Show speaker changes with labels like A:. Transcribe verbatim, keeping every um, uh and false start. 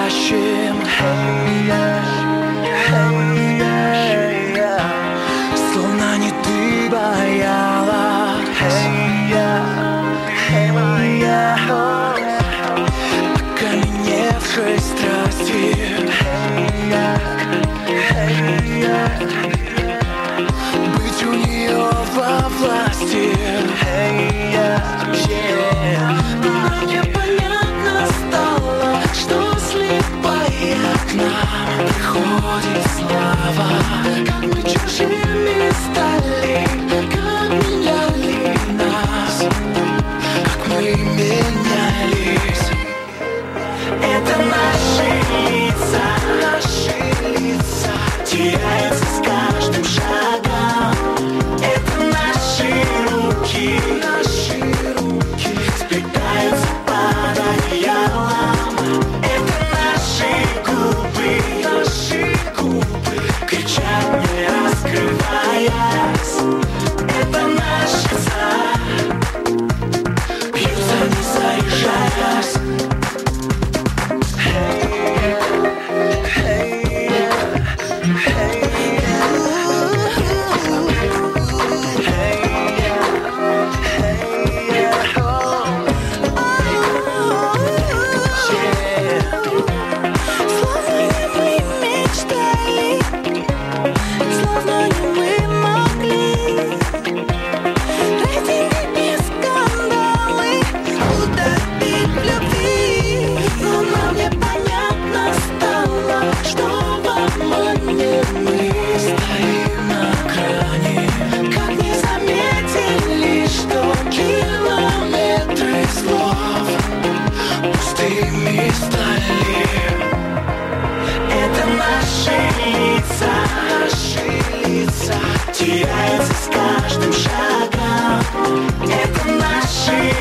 A: настоящим. Hey, yeah, hey, yeah, yeah. Словно не ты боялась. Hey, yeah, hey, yeah. Окаменевшей страсти. Hey, yeah, hey, yeah. Быть у нее во власти. Hey, yeah, yeah. Мне понятно стало, что слепая к нам приходит слава. Как мы чужими стали, как меняли нас, как мы менялись. Это наши лица, наши лица теряются с каждым шагом. Это наши руки, наши руки сплетаются под одеялом. Это наши губы, наши губы кричат, не раскрываясь. Это наши глаза бьются, не заряжаясь. Теряется с каждым шагом. Это наши